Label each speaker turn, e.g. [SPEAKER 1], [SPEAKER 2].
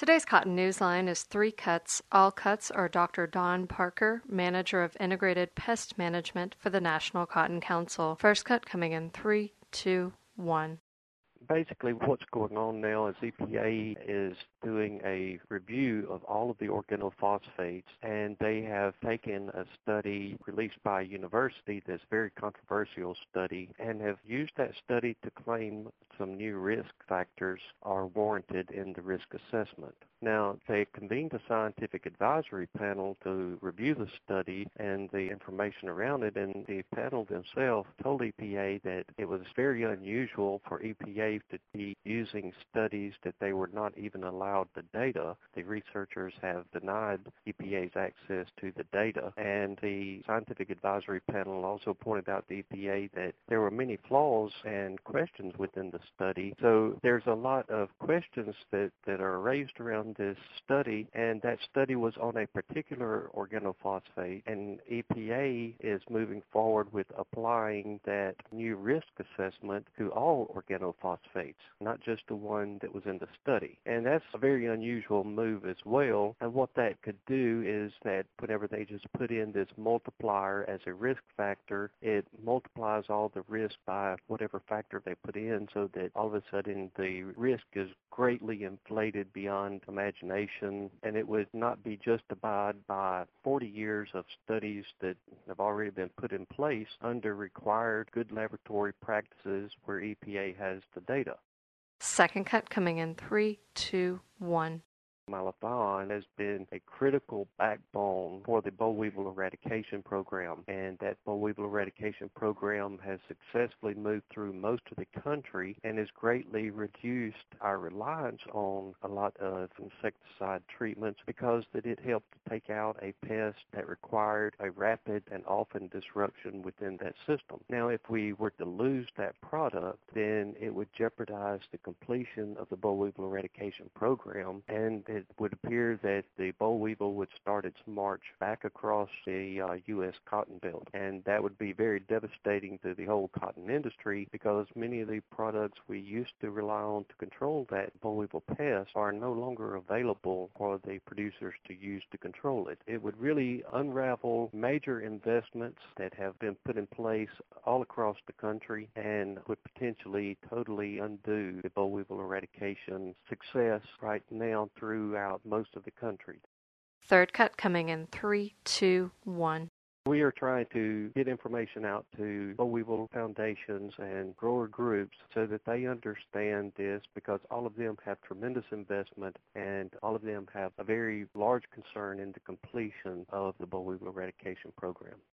[SPEAKER 1] Today's Cotton Newsline is Three Cuts. All cuts are Dr. Don Parker, Manager of Integrated Pest Management for the National Cotton Council. First cut coming in 3, 2, 1.
[SPEAKER 2] Basically, what's going on now is EPA is doing a review of all of the organophosphates, and they have taken a study released by a university that's a very controversial study and have used that study to claim some new risk factors are warranted in the risk assessment. Now, they convened a scientific advisory panel to review the study and the information around it, and the panel themselves told EPA that it was very unusual for EPA to be using studies that they were not even allowed the data. The researchers have denied EPA's access to the data, and the scientific advisory panel also pointed out to EPA that there were many flaws and questions within the study. So there's a lot of questions that are raised around this study, and that study was on a particular organophosphate, and EPA is moving forward with applying that new risk assessment to all organophosphates, not just the one that was in the study. And that's a very unusual move as well, and what that could do is that whenever they just put in this multiplier as a risk factor, it multiplies all the risk by whatever factor they put in, so that all of a sudden the risk is greatly inflated beyond imagination, and it would not be justified by 40 years of studies that have already been put in place under required good laboratory practices where EPA has the data.
[SPEAKER 1] Second cut coming in 3, 2, 1.
[SPEAKER 2] Malathion has been a critical backbone for the boll weevil eradication program, and that boll weevil eradication program has successfully moved through most of the country and has greatly reduced our reliance on a lot of insecticide treatments because that it helped to take out a pest that required a rapid and often disruption within that system. Now, if we were to lose that product, then it would jeopardize the completion of the boll weevil eradication program, and it would appear that the boll weevil would start its march back across the U.S. cotton belt, and that would be very devastating to the whole cotton industry because many of the products we used to rely on to control that boll weevil pest are no longer available for the producers to use to control it. It would really unravel major investments that have been put in place all across the country and would potentially totally undo the boll weevil eradication success right now throughout most of the country.
[SPEAKER 1] Third cut coming in 3, 2, 1.
[SPEAKER 2] We are trying to get information out to boll weevil foundations and grower groups so that they understand this, because all of them have tremendous investment and all of them have a very large concern in the completion of the boll weevil eradication program.